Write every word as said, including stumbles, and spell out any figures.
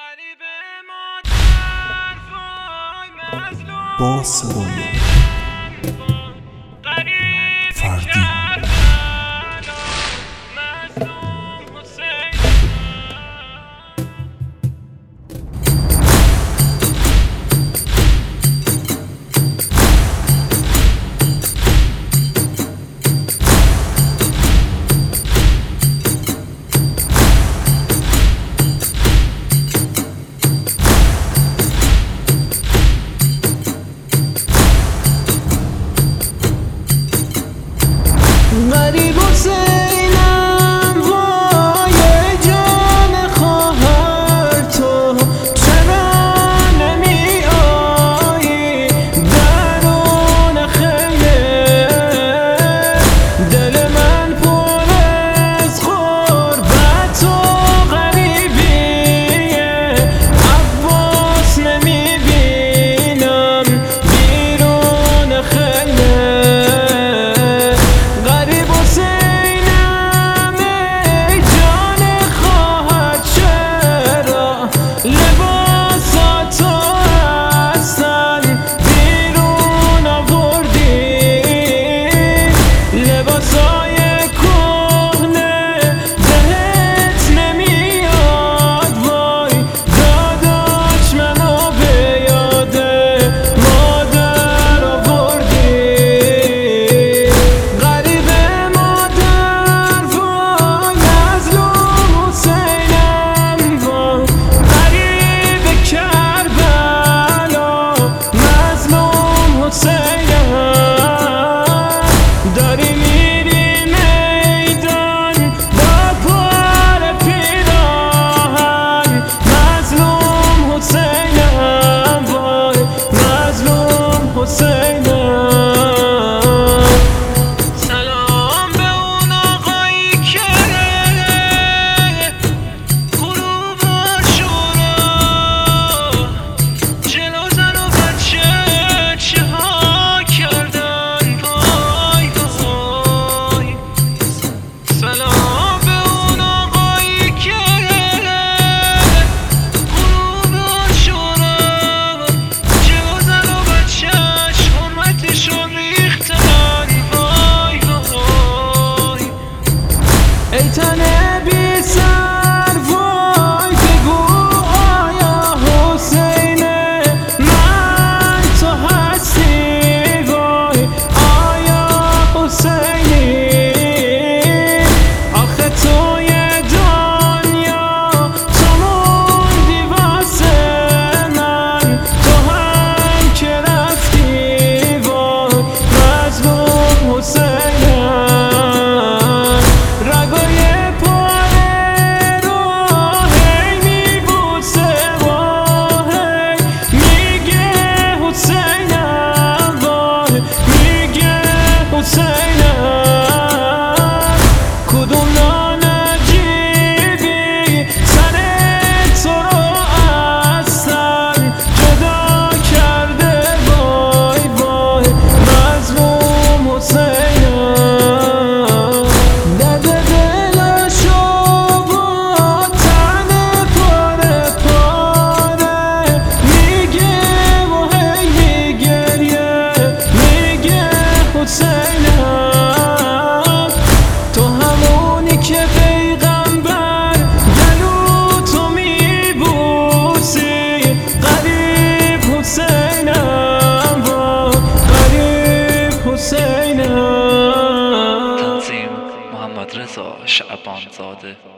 با صدای فردی غریب حسینم وای جان خواهر تو چرا نمی آیی درون خیمه دل من پر از غربت و غریبیه عباس نمی بینم بیرون خیمه ای تن بی سر وای بگو آیا حسینه من تو هستی وای آیا حسینی آخه توی دنیا تو موندی واسه من تو هم که رفتی وای مظلوم حسینم تو همونی که پیغمبر گلو تو میبوسی غریب حسینم و غریب حسینم. تنظیم محمد رضا شعبان زاده.